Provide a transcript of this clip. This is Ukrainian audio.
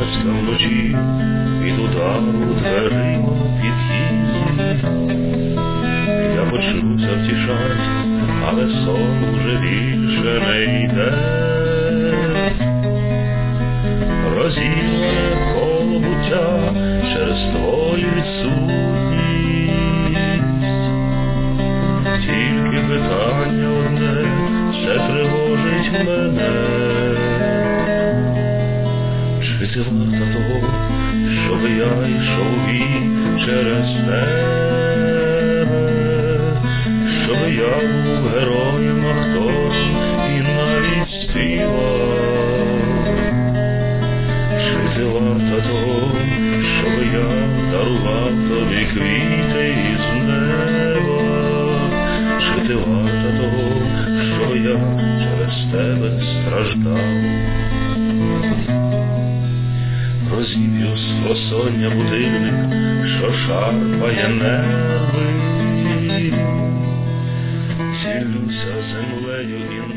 Козацька вночі від удару дверима підхід. Я почнуся втішать, але сон уже більше не йде. Розірване коло буття через твою відсутність. Тільки питання одне, це тривожить мене. Чи ти варта того, щоб я йшов у бій через тебе? Щоб я був героєм, а хтось і навіть співав? Чи ти варта того, щоб я дарував тобі квіти із неба? Чи ти варта того, щоб я через тебе страждав? Розіб'ю з просоння будильник, що шарпає нерви. Цілюся землею і